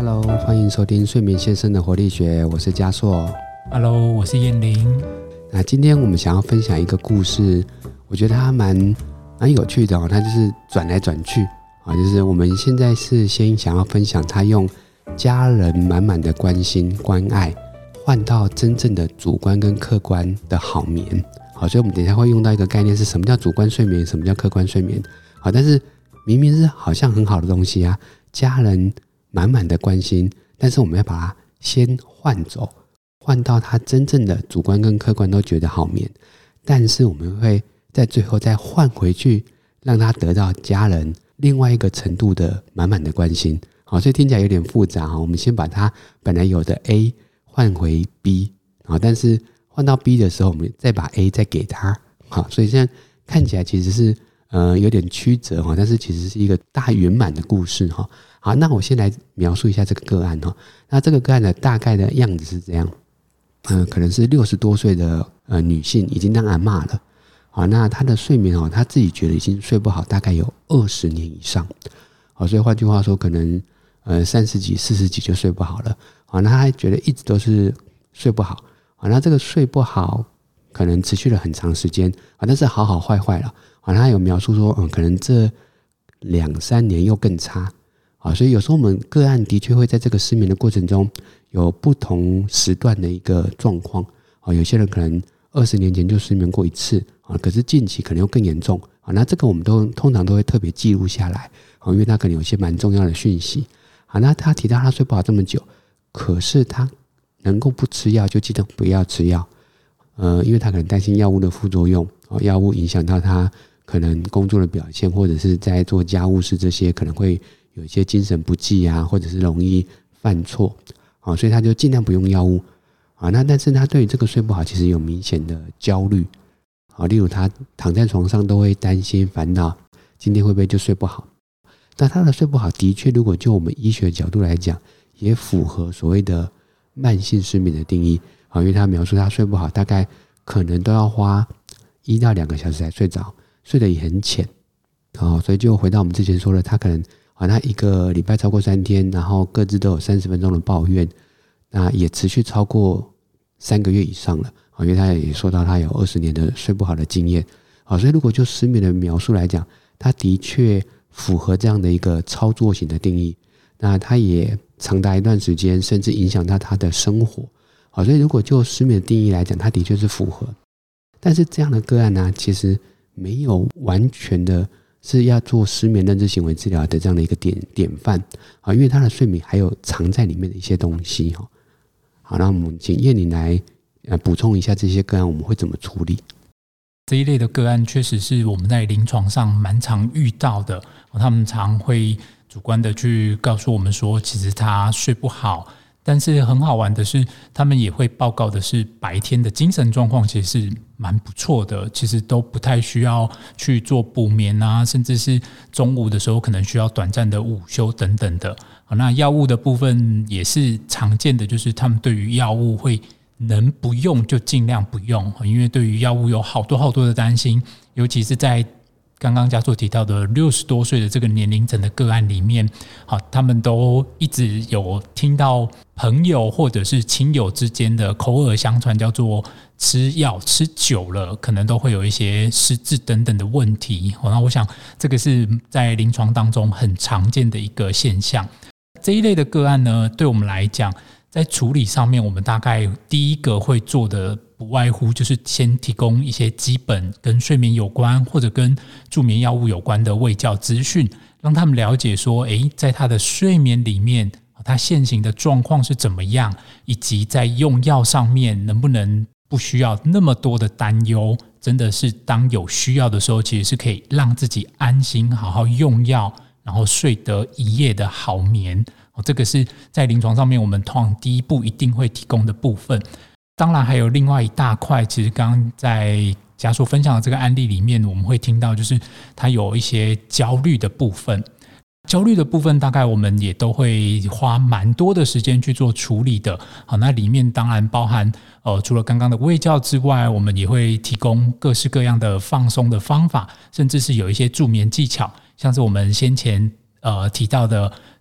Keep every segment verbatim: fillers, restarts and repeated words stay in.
Hello， 欢迎收听睡眠先生的活力学，我是嘉硕。 Hello， 我是燕玲。 那今天我们想要分享一个故事，我觉得它蛮蛮有趣的哦。它就是转来转去啊，就是我们现在是先想要分享他用家人满满的关心关爱，换到真正的主观跟客观的好眠。好，所以我们等一下会用到一个概念，是什么叫主观睡眠，什么叫客观睡眠。好，但是明明是好像很好的东西啊，家人满满的关心，但是我们要把它先换走，换到他真正的主观跟客观都觉得好眠，但是我们会在最后再换回去，让他得到家人另外一个程度的满满的关心。好，所以听起来有点复杂。我们先把他本来有的 A 换回 B， 好，但是换到 B 的时候，我们再把 A 再给他。好，所以现在看起来其实是呃有点曲折，但是其实是一个大圆满的故事。好，那我先来描述一下这个个案。那这个个案的大概的样子是这样，呃、可能是六十多岁的呃女性，已经当阿嬷了。好，那她的睡眠，她自己觉得已经睡不好，大概有二十年以上。好，所以换句话说，可能呃三十几、四十几就睡不好了。好，那她还觉得一直都是睡不好。好，那这个睡不好可能持续了很长时间，但是好好坏坏了。好，他有描述说，嗯，可能这两三年又更差。好，所以有时候我们个案的确会在这个失眠的过程中有不同时段的一个状况。好，有些人可能二十年前就失眠过一次，啊，可是近期可能又更严重。好，那这个我们都通常都会特别记录下来，好，因为他可能有些蛮重要的讯息。好，那他提到他睡不好这么久，可是他能够不吃药就记得不要吃药，呃，因为他可能担心药物的副作用，药物影响到他可能工作的表现，或者是在做家务事这些可能会有一些精神不济啊，或者是容易犯错，好，所以他就尽量不用药物。好，那但是他对于这个睡不好其实有明显的焦虑，好，例如他躺在床上都会担心烦恼，今天会不会就睡不好。那他的睡不好的确，如果就我们医学角度来讲，也符合所谓的慢性失眠的定义。好，因为他描述他睡不好，大概可能都要花一到两个小时才睡着，睡得也很浅。好，所以就回到我们之前说的，他可能好，他一个礼拜超过三天，然后各自都有三十分钟的抱怨，那也持续超过三个月以上了。好，因为他也说到他有二十年的睡不好的经验。好，所以如果就失眠的描述来讲，他的确符合这样的一个操作型的定义。那他也长达一段时间，甚至影响到他的生活。好，所以如果就失眠的定义来讲，他的确是符合。但是这样的个案呢、啊，其实没有完全的是要做失眠认知行为治疗的这样的一个典典范。好，因为他的睡眠还有藏在里面的一些东西。好，那我们请燕玲来呃补充一下这些个案我们会怎么处理。 这一类的个案确实是我们在临床上蛮常遇到的，他们常会主观的去告诉我们说，其实他睡不好，但是很好玩的是，他们也会报告的是白天的精神状况其实是蛮不错的，其实都不太需要去做补眠啊，甚至是中午的时候可能需要短暂的午休等等的。那药物的部分也是常见的，就是他们对于药物会能不用就尽量不用，因为对于药物有好多好多的担心，尤其是在刚刚嘉硕提到的六十多岁的这个年龄层的个案里面，好，他们都一直有听到朋友或者是亲友之间的口耳相传，叫做吃药吃久了可能都会有一些失智等等的问题。那我想这个是在临床当中很常见的一个现象。这一类的个案呢，对我们来讲在处理上面，我们大概第一个会做的不外乎就是先提供一些基本跟睡眠有关或者跟助眠药物有关的卫教资讯，让他们了解说，诶，在他的睡眠里面他现行的状况是怎么样，以及在用药上面能不能不需要那么多的担忧，真的是当有需要的时候，其实是可以让自己安心好好用药，然后睡得一夜的好眠。这个是在临床上面我们通常第一步一定会提供的部分。当然还有另外一大块，其实刚刚在嘉硕分享的这个案例里面，我们会听到就是他有一些焦虑的部分。焦虑的部分大概我们也都会花蛮多的时间去做处理的。好，那里面当然包含呃，除了刚刚的卫教之外，我们也会提供各式各样的放松的方法，甚至是有一些助眠技巧，像是我们先前呃提到的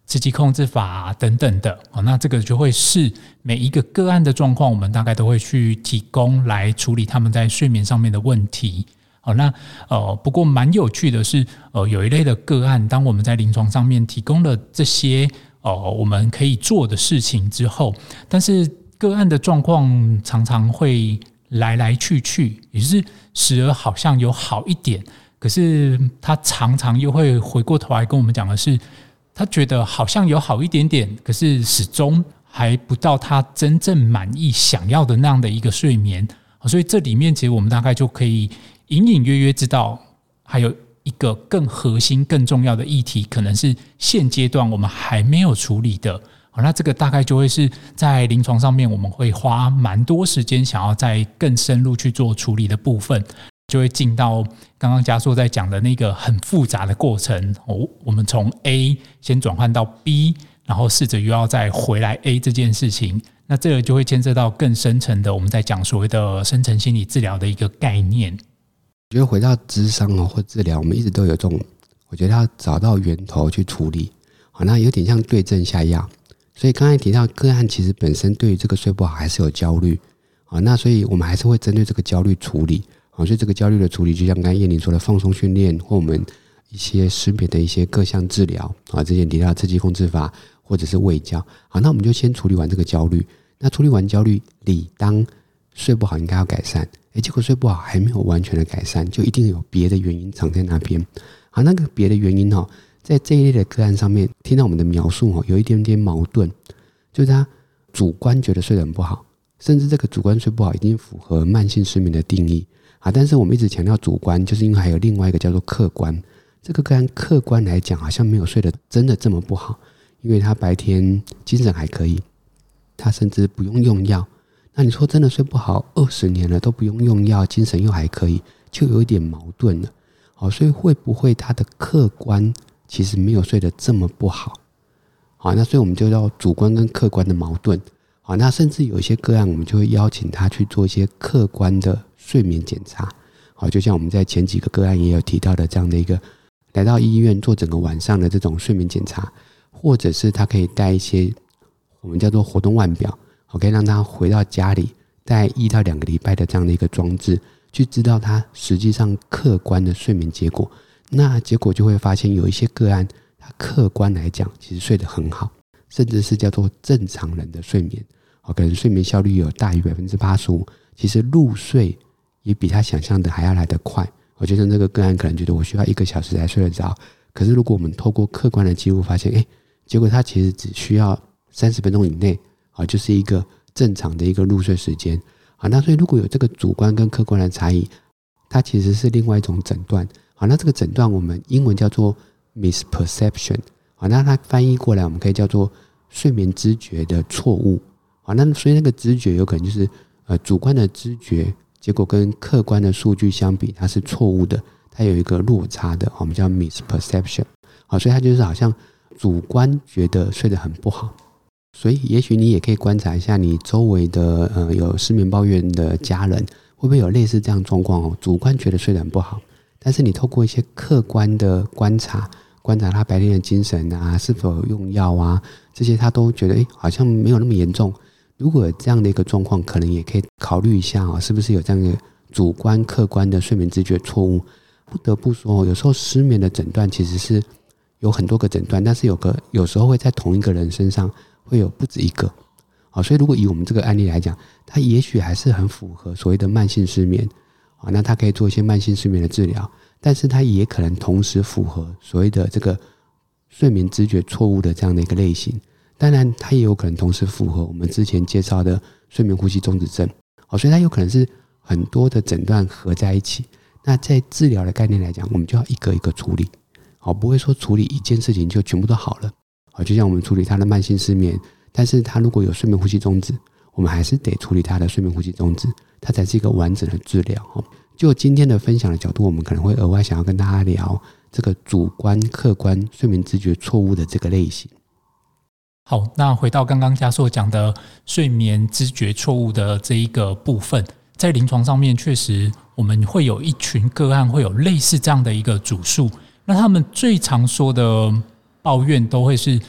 刺激控制法等等的，那这个就会是每一个个案的状况，我们大概都会去提供来处理他们在睡眠上面的问题。好，那呃，不过蛮有趣的是，呃，有一类的个案，当我们在临床上面提供了这些呃我们可以做的事情之后，但是个案的状况常常会来来去去，也就是时而好像有好一点，可是他常常又会回过头来跟我们讲的是，他觉得好像有好一点点，可是始终还不到他真正满意想要的那样的一个睡眠。所以这里面其实我们大概就可以隐隐约约知道，还有一个更核心更重要的议题，可能是现阶段我们还没有处理的。那这个大概就会是在临床上面我们会花蛮多时间想要再更深入去做处理的部分，就会进到刚刚嘉硕在讲的那个很复杂的过程。我们从 A 先转换到 B， 然后试着又要再回来 A 这件事情，那这个就会牵涉到更深层的我们在讲所谓的深层心理治疗的一个概念。 我觉得回到諮商或治疗，我们一直都有这种，我觉得要找到源头去处理，那有点像对症下药。所以刚才提到个案其实本身对于这个睡不好还是有焦虑，那所以我们还是会针对这个焦虑处理。所以这个焦虑的处理就像刚才燕玲说的放松训练，或我们一些失眠的一些各项治疗，之前提到刺激控制法或者是卫教。好，那我们就先处理完这个焦虑，那处理完焦虑，理当睡不好应该要改善，诶结果睡不好还没有完全的改善，就一定有别的原因藏在那边。好，那个别的原因在这一类的个案上面听到我们的描述有一点点矛盾，就是他主观觉得睡得很不好，甚至这个主观睡不好已经符合慢性失眠的定义，但是我们一直强调主观，就是因为还有另外一个叫做客观。这个个案客观来讲好像没有睡得真的这么不好，因为他白天精神还可以，他甚至不用用药。那你说真的睡不好二十年了都不用用药，精神又还可以，就有一点矛盾了。好，所以会不会他的客观其实没有睡得这么不好？好，那所以我们就叫主观跟客观的矛盾。好，那甚至有一些个案我们就会邀请他去做一些客观的睡眠检查。好，就像我们在前几个个案也有提到的这样的一个来到医院做整个晚上的这种睡眠检查，或者是他可以带一些我们叫做活动腕表，可以让他回到家里带一到两个礼拜的这样的一个装置，去知道他实际上客观的睡眠结果。那结果就会发现有一些个案他客观来讲其实睡得很好，甚至是叫做正常人的睡眠，可能睡眠效率有大于 百分之八十五， 其实入睡也比他想象的还要来得快。我觉得这个个案可能觉得我需要一个小时才睡得着，可是如果我们透过客观的记录发现，诶结果他其实只需要三十分钟以内，就是一个正常的一个入睡时间。那所以如果有这个主观跟客观的差异，它其实是另外一种诊断。好，那这个诊断我们英文叫做 misperception， 好，那它翻译过来我们可以叫做睡眠知觉的错误。好，那所以那个知觉有可能就是呃主观的知觉，结果跟客观的数据相比它是错误的，它有一个落差的，我们叫 misperception。好，所以它就是好像主观觉得睡得很不好。所以也许你也可以观察一下你周围的呃有失眠抱怨的家人，会不会有类似这样的状况哦？主观觉得睡得很不好，但是你透过一些客观的观察，观察他白天的精神啊，是否有用药啊，这些他都觉得诶好像没有那么严重。如果有这样的一个状况，可能也可以考虑一下哦，是不是有这样的主观客观的睡眠知觉错误。不得不说，有时候失眠的诊断其实是有很多个诊断，但是有个有时候会在同一个人身上会有不止一个。好，所以如果以我们这个案例来讲，它也许还是很符合所谓的慢性失眠，好，那它可以做一些慢性失眠的治疗，但是它也可能同时符合所谓的这个睡眠知觉错误的这样的一个类型。当然它也有可能同时符合我们之前介绍的睡眠呼吸中止症。好，所以它有可能是很多的诊断合在一起。那在治疗的概念来讲，我们就要一个一个处理，好，不会说处理一件事情就全部都好了。好，就像我们处理他的慢性失眠，但是他如果有睡眠呼吸中止，我们还是得处理他的睡眠呼吸中止，它才是一个完整的治疗。就今天的分享的角度，我们可能会额外想要跟大家聊这个主观客观睡眠知觉错误的这个类型。 好，那回到刚刚嘉硕讲的睡眠知觉错误的这一个部分，在临床上面确实我们会有一群个案会有类似这样的一个主诉，那他们最常说的抱怨都会是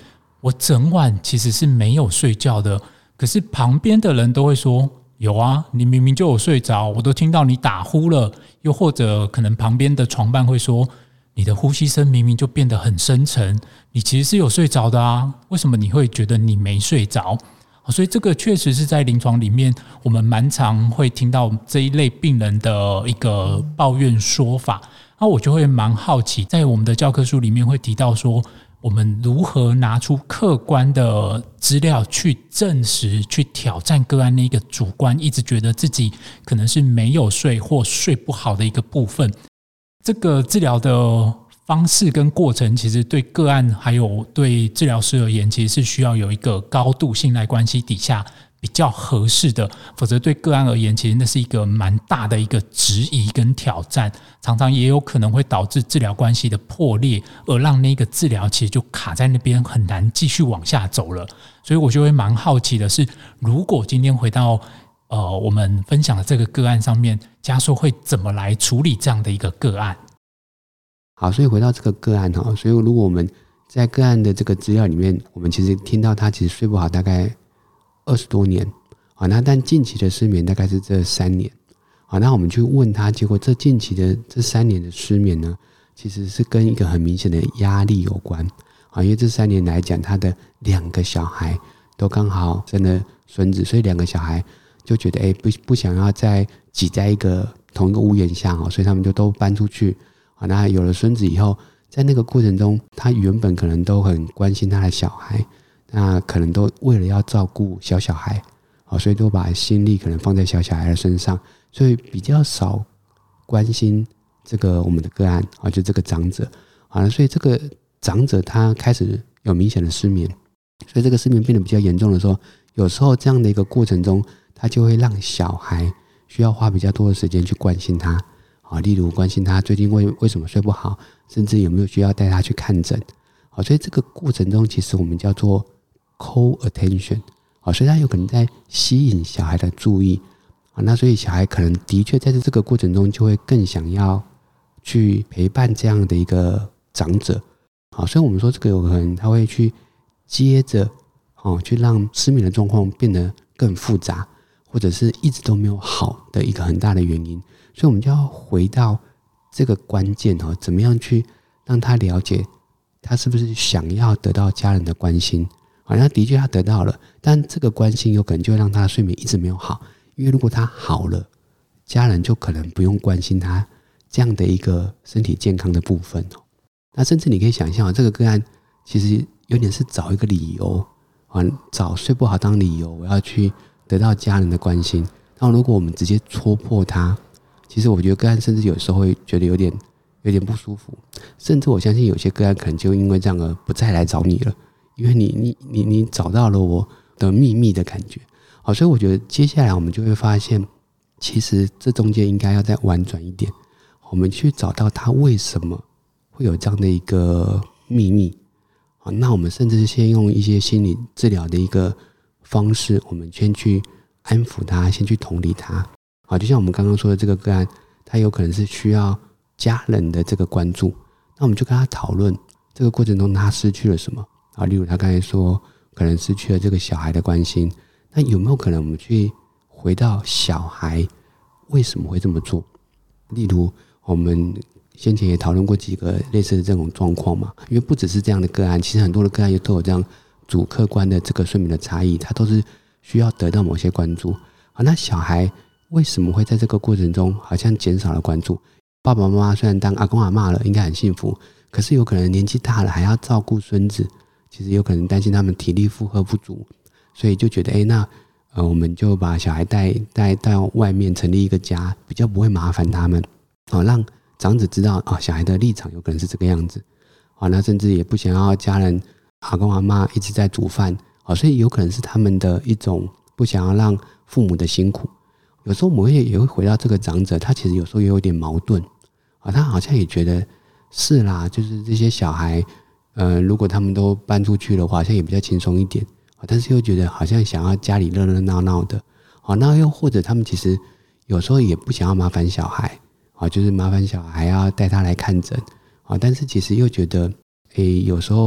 我整晚其实是没有睡觉的，可是旁边的人都会说有啊，你明明就有睡着，我都听到你打呼了。又或者可能旁边的床伴会说，你的呼吸声明明就变得很深沉，你其实是有睡着的啊，为什么你会觉得你没睡着？所以这个确实是在临床里面我们蛮常会听到这一类病人的一个抱怨说法。那我就会蛮好奇，在我们的教科书里面会提到说，我们如何拿出客观的资料去证实、去挑战个案那个主观一直觉得自己可能是没有睡或睡不好的一个部分。这个治疗的方式跟过程其实对个案还有对治疗师而言，其实是需要有一个高度信赖关系底下比较合适的，否则对个案而言，其实那是一个蛮大的一个质疑跟挑战，常常也有可能会导致治疗关系的破裂，而让那个治疗其实就卡在那边，很难继续往下走了。所以我就会蛮好奇的是，如果今天回到呃我们分享的这个个案上面，家硕会怎么来处理这样的一个个案？ 好，所以回到这个个案哈，所以如果我们在个案的这个资料里面，我们其实听到他其实睡不好大概二十多年，好，那但近期的失眠大概是这三年，好，那我们去问他，结果这近期的这三年的失眠呢，其实是跟一个很明显的压力有关，好，因为这三年来讲，他的两个小孩都刚好生了孙子，所以两个小孩就觉得哎、欸、不不想要再挤在一个同一个屋檐下，所以他们就都搬出去。那有了孙子以后，在那个过程中，他原本可能都很关心他的小孩，那可能都为了要照顾小小孩，所以都把心力可能放在小小孩的身上，所以比较少关心这个我们的个案，就这个长者。所以这个长者他开始有明显的失眠，所以这个失眠变得比较严重的时候，有时候这样的一个过程中，他就会让小孩需要花比较多的时间去关心他。例如关心他最近 为, 为什么睡不好，甚至有没有需要带他去看诊。所以这个过程中其实我们叫做 call attention， 所以他有可能在吸引小孩的注意，那所以小孩可能的确在这个过程中就会更想要去陪伴这样的一个长者。所以我们说这个有可能他会去接着去让失眠的状况变得更复杂，或者是一直都没有好的一个很大的原因。所以我们就要回到这个关键，怎么样去让他了解他是不是想要得到家人的关心。那的确他得到了，但这个关心有可能就会让他的睡眠一直没有好，因为如果他好了，家人就可能不用关心他这样的一个身体健康的部分。那甚至你可以想象，这个个案其实有点是找一个理由，找睡不好当理由，我要去得到家人的关心。那如果我们直接戳破他，其实我觉得个案甚至有时候会觉得有点有点不舒服，甚至我相信有些个案可能就因为这样而不再来找你了，因为你你你你找到了我的秘密的感觉。好，所以我觉得接下来我们就会发现，其实这中间应该要再婉转一点，我们去找到他为什么会有这样的一个秘密。好，那我们甚至是先用一些心理治疗的一个方式，我们先去安抚他，先去同理他。好，就像我们刚刚说的这个个案，他有可能是需要家人的这个关注，那我们就跟他讨论这个过程中他失去了什么。好，例如他刚才说可能失去了这个小孩的关心，那有没有可能我们去回到小孩为什么会这么做？例如我们先前也讨论过几个类似的这种状况嘛，因为不只是这样的个案，其实很多的个案也都有这样主客观的这个睡眠的差异，它都是需要得到某些关注。好，那小孩为什么会在这个过程中好像减少了关注？爸爸妈妈虽然当阿公阿嬷了，应该很幸福，可是有可能年纪大了还要照顾孙子，其实有可能担心他们体力负荷不足，所以就觉得哎，那呃我们就把小孩带带到外面成立一个家，比较不会麻烦他们。好，让长子知道啊、哦，小孩的立场有可能是这个样子。好，那甚至也不想要家人阿公阿嬷一直在煮饭，好，所以有可能是他们的一种不想要让父母的辛苦。有时候我们也会回到这个长者，他其实有时候也有点矛盾啊，他好像也觉得是啦，就是这些小孩，呃，如果他们都搬出去的话，好像也比较轻松一点，但是又觉得好像想要家里热热闹闹的，好，那又或者他们其实有时候也不想要麻烦小孩，啊，就是麻烦小孩要带他来看诊，啊，但是其实又觉得，诶，有时候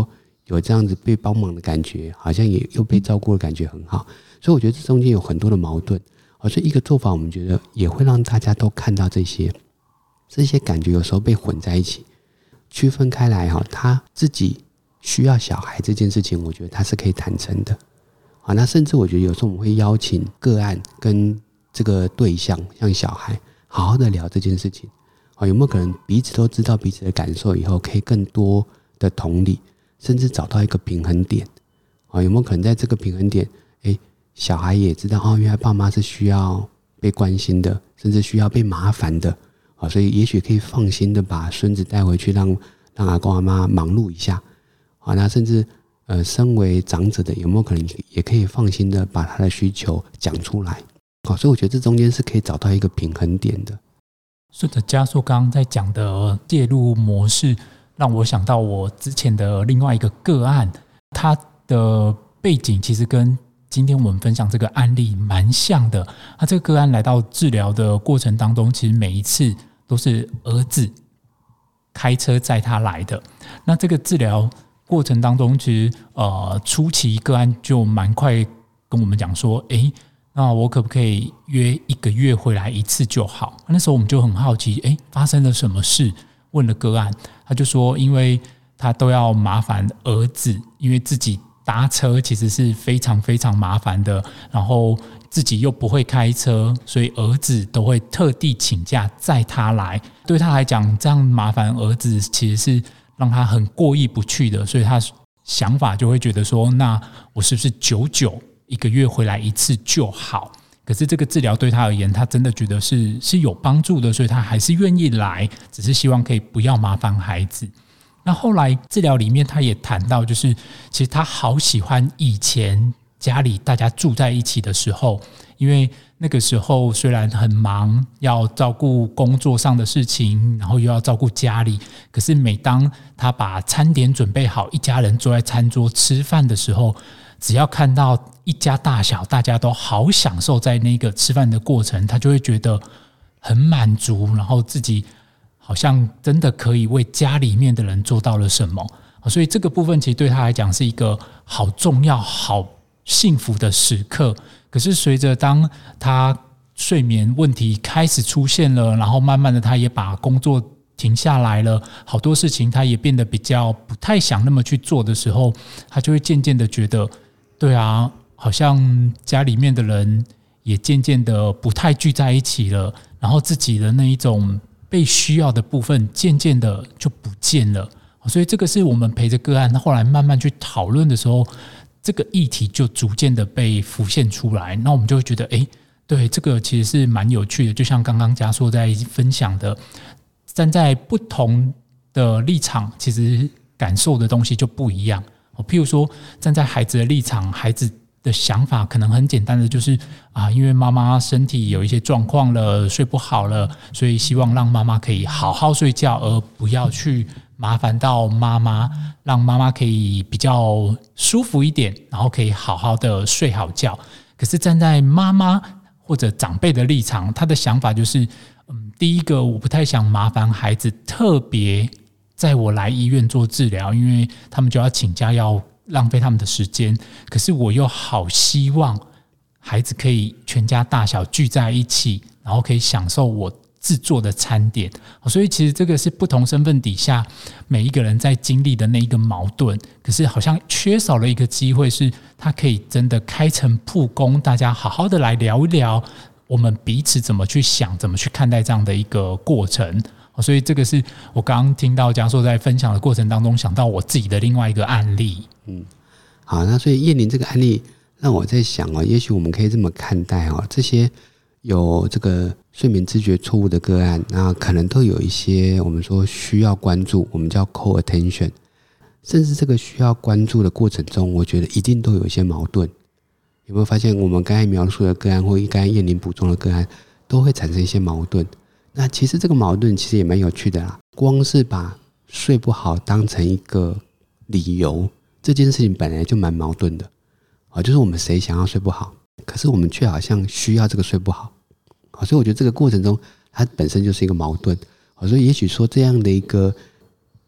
有这样子被帮忙的感觉，好像也又被照顾的感觉很好，所以我觉得这中间有很多的矛盾。所以一个做法，我们觉得也会让大家都看到这些这些感觉有时候被混在一起，区分开来哈，他自己需要小孩这件事情，我觉得他是可以坦诚的。好，那甚至我觉得有时候我们会邀请个案跟这个对象，像小孩，好好的聊这件事情。好，有没有可能彼此都知道彼此的感受以后，可以更多的同理，甚至找到一个平衡点？好，有没有可能在这个平衡点，哎，小孩也知道哦，原来爸妈是需要被关心的，甚至需要被麻烦的。好，所以也许可以放心的把孙子带回去，让让阿公阿妈忙碌一下。好，那甚至呃，身为长者的有没有可能也可以放心的把他的需求讲出来？好，所以我觉得这中间是可以找到一个平衡点的。 顺着嘉硕刚刚在讲的介入模式，让我想到我之前的另外一个个案，他的背景其实跟今天我们分享这个案例蛮像的。他这个个案来到治疗的过程当中，其实每一次都是儿子开车载他来的。那这个治疗过程当中，其实呃初期个案就蛮快跟我们讲说，诶，那我可不可以约一个月回来一次就好？那时候我们就很好奇，诶，发生了什么事？问了个案，他就说，因为他都要麻烦儿子，因为自己搭车其实是非常非常麻烦的，然后自己又不会开车，所以儿子都会特地请假载他来。对他来讲，这样麻烦儿子其实是让他很过意不去的，所以他想法就会觉得说，那我是不是久久一个月回来一次就好？可是这个治疗对他而言，他真的觉得是是有帮助的，所以他还是愿意来，只是希望可以不要麻烦孩子。那后来治疗里面他也谈到，就是其实他好喜欢以前家里大家住在一起的时候，因为那个时候虽然很忙，要照顾工作上的事情，然后又要照顾家里，可是每当他把餐点准备好，一家人坐在餐桌吃饭的时候，只要看到一家大小大家都好享受在那个吃饭的过程，他就会觉得很满足，然后自己好像真的可以为家里面的人做到了什么。所以这个部分其实对他来讲是一个好重要好幸福的时刻。可是随着当他睡眠问题开始出现了，然后慢慢的他也把工作停下来了，好多事情他也变得比较不太想那么去做的时候，他就会渐渐的觉得，对啊，好像家里面的人也渐渐的不太聚在一起了，然后自己的那一种被需要的部分渐渐的就不见了。所以这个是我们陪着个案后来慢慢去讨论的时候，这个议题就逐渐的被浮现出来。那我们就会觉得，哎，对，这个其实是蛮有趣的，就像刚刚嘉硕在分享的，站在不同的立场，其实感受的东西就不一样。譬如说站在孩子的立场，孩子的想法可能很简单的就是啊，因为妈妈身体有一些状况了，睡不好了，所以希望让妈妈可以好好睡觉，而不要去麻烦到妈妈，让妈妈可以比较舒服一点，然后可以好好的睡好觉。可是站在妈妈或者长辈的立场，他的想法就是嗯，第一个我不太想麻烦孩子，特别在我来医院做治疗，因为他们就要请假，要浪费他们的时间，可是我又好希望孩子可以全家大小聚在一起，然后可以享受我制作的餐点。所以其实这个是不同身份底下每一个人在经历的那一个矛盾，可是好像缺少了一个机会，是他可以真的开诚布公，大家好好的来聊一聊我们彼此怎么去想，怎么去看待这样的一个过程。所以这个是我刚刚听到嘉硕在分享的过程当中想到我自己的另外一个案例。 嗯，好，那所以燕玲这个案例让我在想哦，也许我们可以这么看待哦，这些有这个睡眠知觉错误的个案，那可能都有一些我们说需要关注，我们叫 co-attention， 甚至这个需要关注的过程中，我觉得一定都有一些矛盾。有没有发现我们刚才描述的个案，或刚才燕玲补充的个案，都会产生一些矛盾？那其实这个矛盾其实也蛮有趣的啦，光是把睡不好当成一个理由，这件事情本来就蛮矛盾的。就是我们谁想要睡不好，可是我们却好像需要这个睡不好。所以我觉得这个过程中它本身就是一个矛盾。所以也许说这样的一个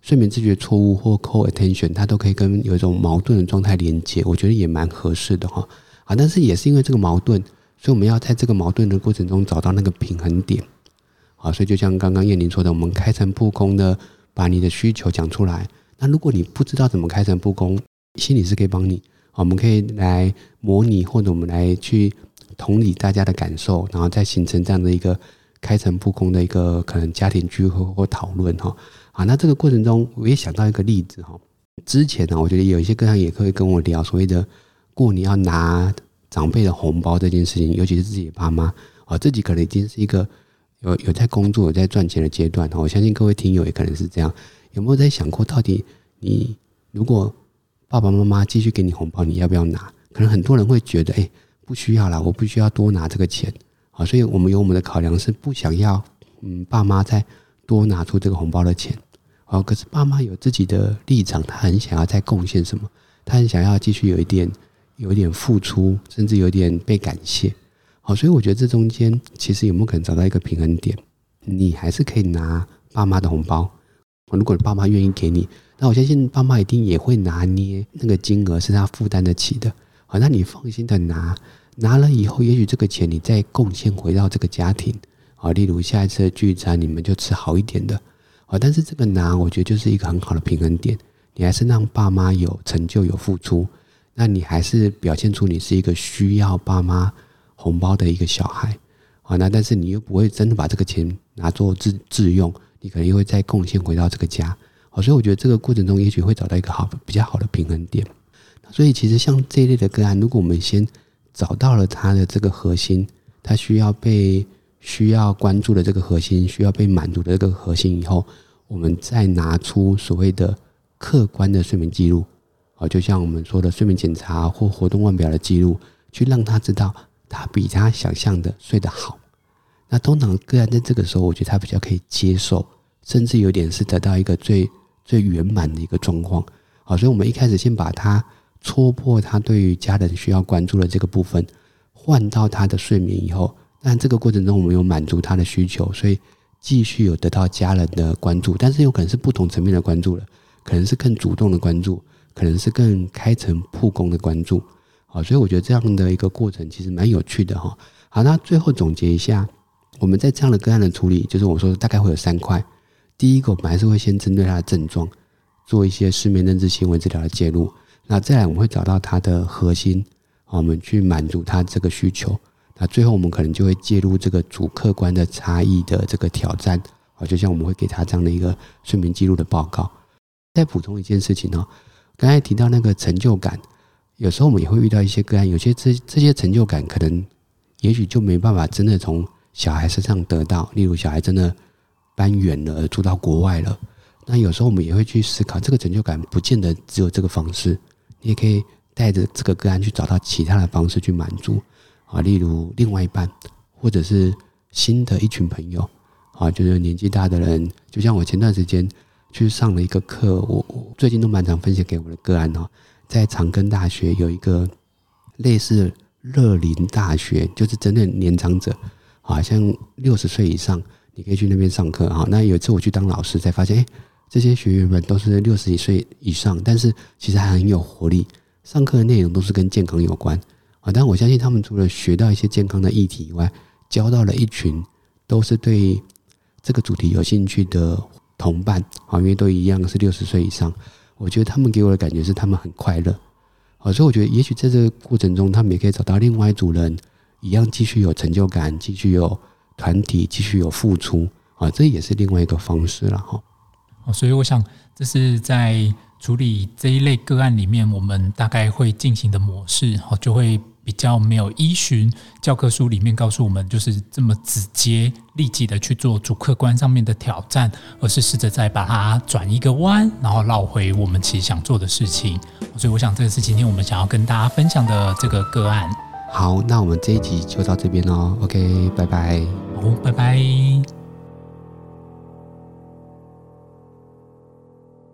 睡眠自觉错误或 co-attention， 它都可以跟有一种矛盾的状态连接，我觉得也蛮合适的哈。啊，但是也是因为这个矛盾，所以我们要在这个矛盾的过程中找到那个平衡点。好，所以就像刚刚燕玲说的，我们开诚布公的把你的需求讲出来。那如果你不知道怎么开诚布公，心理师可以帮你，我们可以来模拟，或者我们来去同理大家的感受，然后再形成这样的一个开诚布公的一个可能家庭聚会或讨论哈。好，那这个过程中我也想到一个例子哈。之前呢，我觉得有一些个案也可以跟我聊所谓的过年要拿长辈的红包这件事情，尤其是自己的爸妈啊，自己可能已经是一个有有在工作、有在赚钱的阶段。我相信各位听友也可能是这样。有没有在想过，到底你如果爸爸妈妈继续给你红包，你要不要拿？可能很多人会觉得，哎、欸，不需要啦，我不需要多拿这个钱。好，所以我们有我们的考量是不想要，嗯，爸妈再多拿出这个红包的钱。好，可是爸妈有自己的立场，他很想要再贡献什么，他很想要继续有一点。有一点付出，甚至有点被感谢。好，所以我觉得这中间其实有没有可能找到一个平衡点？你还是可以拿爸妈的红包，如果爸妈愿意给你，那我相信爸妈一定也会拿捏那个金额是他负担得起的。好，那你放心的拿，拿了以后，也许这个钱你再贡献回到这个家庭。好，例如下一次的聚餐，你们就吃好一点的。好，但是这个拿，我觉得就是一个很好的平衡点，你还是让爸妈有成就、有付出。那你还是表现出你是一个需要爸妈红包的一个小孩，好，那但是你又不会真的把这个钱拿作自自用，你可能又会再贡献回到这个家，好，所以我觉得这个过程中也许会找到一个好比较好的平衡点。所以其实像这一类的个案，如果我们先找到了他的这个核心，他需要被需要关注的这个核心，需要被满足的这个核心以后，我们再拿出所谓的客观的睡眠记录。好，就像我们说的睡眠检查或活动腕表的记录，去让他知道他比他想象的睡得好。那通常个案在这个时候，我觉得他比较可以接受，甚至有点是得到一个最最圆满的一个状况。好，所以我们一开始先把他戳破他对于家人需要关注的这个部分，换到他的睡眠以后，但这个过程中我们有满足他的需求，所以继续有得到家人的关注，但是有可能是不同层面的关注了，可能是更主动的关注，可能是更开诚布公的关注。好，所以我觉得这样的一个过程其实蛮有趣的哈。好，那最后总结一下，我们在这样的个案的处理，就是我说大概会有三块。第一个，我们还是会先针对他的症状做一些失眠认知行为治疗的介入，那再来我们会找到他的核心，我们去满足他这个需求。那最后我们可能就会介入这个主客观的差异的这个挑战，就像我们会给他这样的一个睡眠记录的报告。再补充一件事情，刚才提到那个成就感，有时候我们也会遇到一些个案，有些这这些成就感可能也许就没办法真的从小孩身上得到，例如小孩真的搬远了，住到国外了，那有时候我们也会去思考，这个成就感不见得只有这个方式，你也可以带着这个个案去找到其他的方式去满足啊，例如另外一半，或者是新的一群朋友啊，就是年纪大的人，就像我前段时间去上了一个课，我我最近都蛮常分享给我的个案哦，在长庚大学有一个类似乐龄大学，就是针对年长者，好像六十岁以上，你可以去那边上课哈。那有一次我去当老师，才发现，哎，这些学员们都是六十几岁以上，但是其实还很有活力，上课的内容都是跟健康有关啊。但我相信他们除了学到一些健康的议题以外，交到了一群都是对这个主题有兴趣的同伴啊，因为都一样是六十岁以上，我觉得他们给我的感觉是他们很快乐，所以我觉得也许在这个过程中，他们也可以找到另外一组人，一样继续有成就感，继续有团体，继续有付出啊，这也是另外一个方式了哈。 所以我想，这是在处理这一类个案里面，我们大概会进行的模式，就会比较没有依循教科书里面告诉我们就是这么直接立即的去做主客观上面的挑战，而是试着再把它转一个弯，然后绕回我们其实想做的事情。所以我想这个是今天我们想要跟大家分享的这个个案。 好，那我们这一集就到这边咯 OK， 拜拜。 好，拜拜。